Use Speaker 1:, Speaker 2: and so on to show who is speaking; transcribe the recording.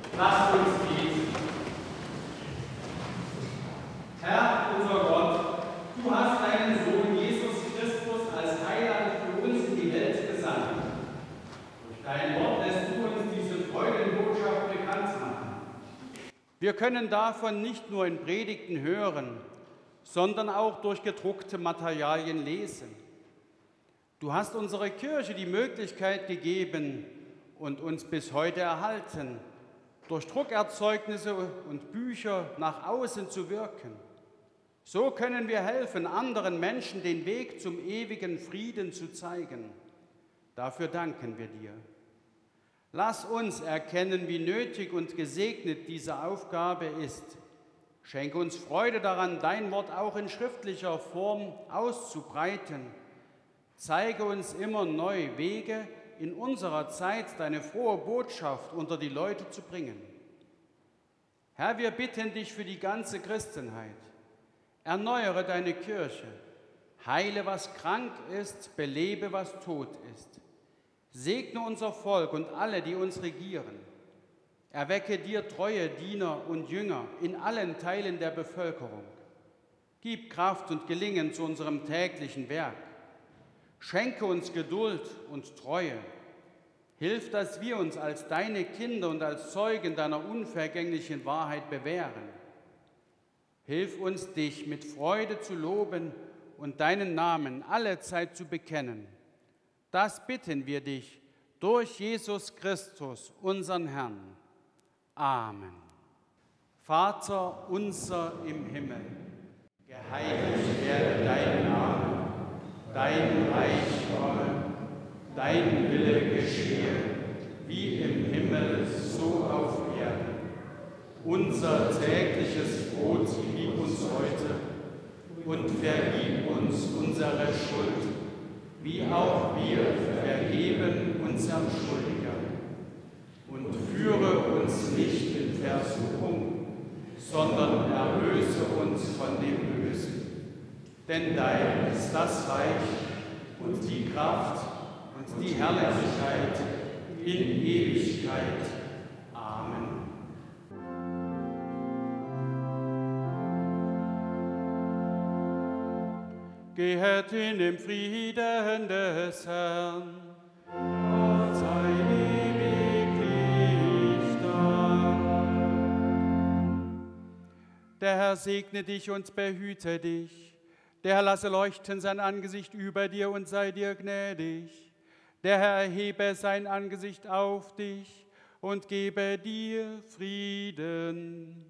Speaker 1: Lasst uns beten. Herr, unser Gott, du hast deinen Sohn Jesus Christus als Heiland für uns in die Welt gesandt. Durch dein Wort lässt du uns diese Freudenbotschaft bekannt machen. Wir können davon nicht nur in Predigten hören, sondern auch durch gedruckte Materialien lesen. Du hast unserer Kirche die Möglichkeit gegeben und uns bis heute erhalten, durch Druckerzeugnisse und Bücher nach außen zu wirken. So können wir helfen, anderen Menschen den Weg zum ewigen Frieden zu zeigen. Dafür danken wir dir. Lass uns erkennen, wie nötig und gesegnet diese Aufgabe ist. Schenke uns Freude daran, dein Wort auch in schriftlicher Form auszubreiten. Zeige uns immer neu Wege, in unserer Zeit deine frohe Botschaft unter die Leute zu bringen. Herr, wir bitten dich für die ganze Christenheit. Erneuere deine Kirche, heile, was krank ist, belebe, was tot ist. Segne unser Volk und alle, die uns regieren. Erwecke dir treue Diener und Jünger in allen Teilen der Bevölkerung. Gib Kraft und Gelingen zu unserem täglichen Werk. Schenke uns Geduld und Treue. Hilf, dass wir uns als deine Kinder und als Zeugen deiner unvergänglichen Wahrheit bewähren. Hilf uns, dich mit Freude zu loben und deinen Namen allezeit zu bekennen. Das bitten wir dich durch Jesus Christus, unseren Herrn. Amen. Vater unser im Himmel, geheiligt werde dein Name. Dein Reich komme, dein Wille geschehe, wie im Himmel, so auf Erden. Unser tägliches Brot gib uns heute und vergib uns unsere Schuld, wie auch wir vergeben unseren Schuldigern. Und führe uns nicht in Versuchung, sondern erlöse uns von dem Bösen. Denn dein ist das Reich und die Kraft und die Herrlichkeit in Ewigkeit. Amen. Gehet in dem Frieden des Herrn. Gott sei ewiglich Dank. Der Herr segne dich und behüte dich. Der Herr lasse leuchten sein Angesicht über dir und sei dir gnädig. Der Herr erhebe sein Angesicht auf dich und gebe dir Frieden.